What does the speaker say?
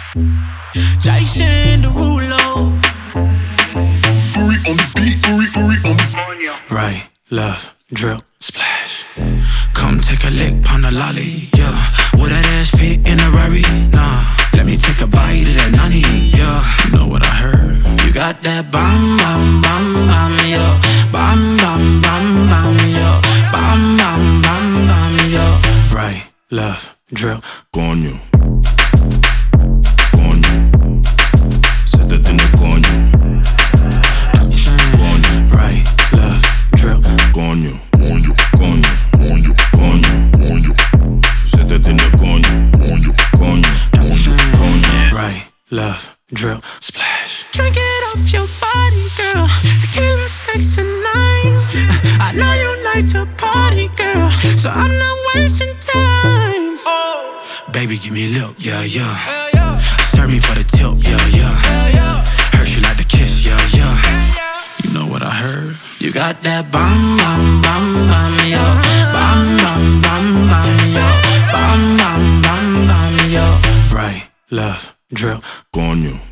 Jason Derulo. Uri on the beat, Uri on the right, left, drip, splash. Come take a lick, pon the lolly, yeah. Would that ass fit in a Rari? Nah, let me take a bite of that nani, yeah. You know what I heard? You got that bam, bam, bam, bam, yeah. Bam, bam, bam, bam, yeah. Bam, bam, bam, bam, yeah. Right, left, drip, Coño, coño, se te tiene coño. I'm saying, Coño, right, left, drip, coño, coño, coño, coño, coño, coño, se te tiene coño. coño, Coño, I'm saying, coño. right, left, drip, splash. Drink it off your body, girl. Tequila, sex, tonight. I know you like to party, girl, so I'm not wasting time. Baby, give me a lip, yeah, yeah. Serve me for the tip, yeah, yeah. Heard she like to kiss, yeah, yeah. You know what I heard? You got that bam, bam, bam, bam, yeah. Bam, bam, bam, bam, yeah. Bam, bam, bam, bam, yeah. Right, left, drip, Coño,